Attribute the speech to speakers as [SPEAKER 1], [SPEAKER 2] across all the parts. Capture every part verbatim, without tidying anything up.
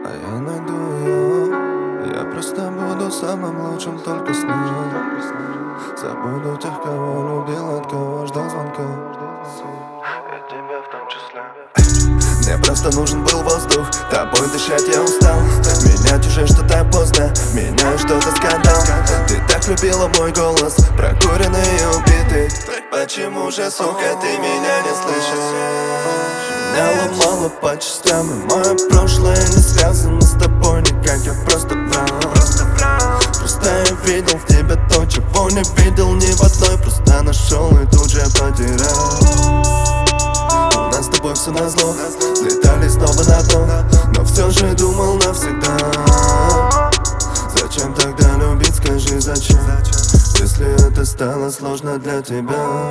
[SPEAKER 1] а я найду ее. Я просто буду самым лучшим только с ней. Забуду тех, кого любил, от кого ждал звонка. И тебя в том числе. Мне просто нужен был воздух, тобой дышать я устал. Менять уже что-то поздно, меняю что-то скандал. Ты так любила мой голос, прокуренный и убитый. Так почему же, сука, ты меня не слышишь? Меня ломало по частям, и мое прошлое не связано с тобой никак. Я просто брал, просто я видел в тебе то, чего не видел ни в одной. Просто нашел и тут же потерял. У нас с тобой все назло, слетали снова на дно, но все же думал навсегда. Зачем тогда любить, скажи зачем, если это стало сложно для тебя?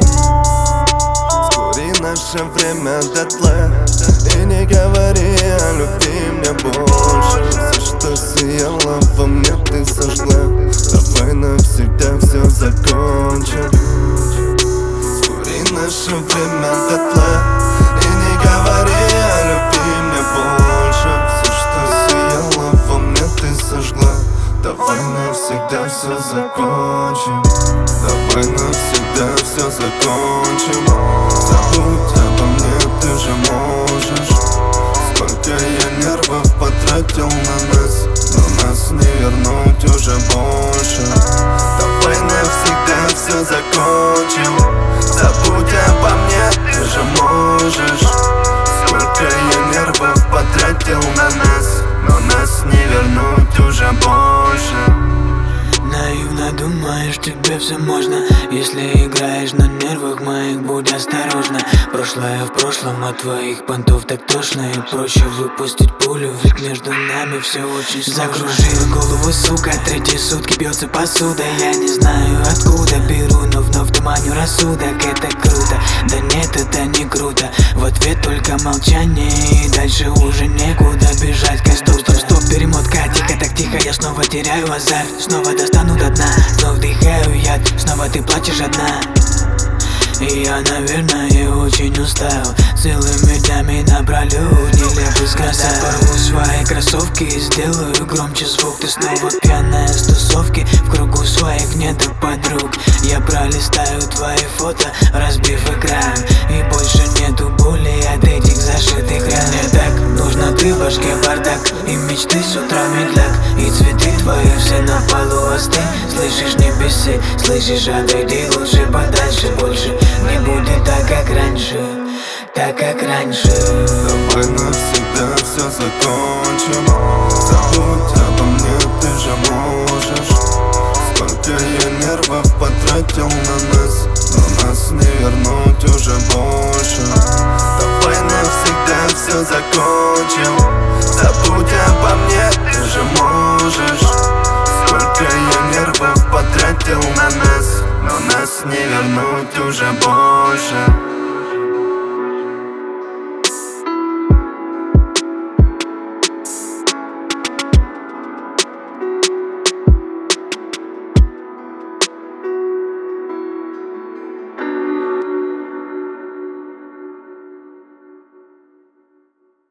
[SPEAKER 1] Скори наше время дотла, и не говори о любви мне больше. Все, что сияло во мне, ты сожгла. Давай навсегда все закончим. Скори наше время дотла, и не говори о любви мне больше. Все, что сияло во мне, ты сожгла. Давай навсегда все закончим. Давай навсегда все закончим. Забудь обо мне, ты же можешь. Сколько я нервов потратил на нас, но нас не вернуть уже больше. Давай навсегда все закончим. Забудь обо мне, ты же можешь. Сколько я нервов потратил на нас, но нас не вернуть уже больше.
[SPEAKER 2] Наивно думаешь, тебе все можно. Если играешь на нервах моих, будь осторожна. Прошлое в прошлом, от твоих понтов так тошно. И проще выпустить пулю, ведь между нами все очень сложно. Закружил голову, сука, третьи сутки бьется посуда. Я не знаю откуда беру, но вновь туманю рассудок. Это круто, да нет, это не круто. В ответ только молчание, и дальше уже некуда бежать. Стоп, стоп, стоп, перемотка, тихо, так тихо. Я снова теряю азарт, снова достану до дна. Вновь вдыхаю яд, снова ты плачешь одна. И я, наверное, очень устал. Целыми днями напролёт нелепый скандал. Порву свои кроссовки и сделаю громче звук. Ты снова пьяная с тусовки, в кругу своих нету подруг. Я пролистаю твои фото, разбив экран, и больше нету боли от этих зашитых ран. Мне так нужно ты в башке бардак, и мечты с утра медляк, и цветы твои все на полу остынь. Слышишь, не беси, слышишь, отойди лучше подальше. Больше не будет так, как раньше, так, как раньше.
[SPEAKER 1] Давай навсегда все закончим. Забудь обо мне, ты же можешь. Сколько я нервов потратил на нас, но нас не вернуть уже больше. Давай навсегда все закончим. Забудь обо мне, ты же можешь. Сколько я нервов потратил на нас, но нас не вернуть уже больше.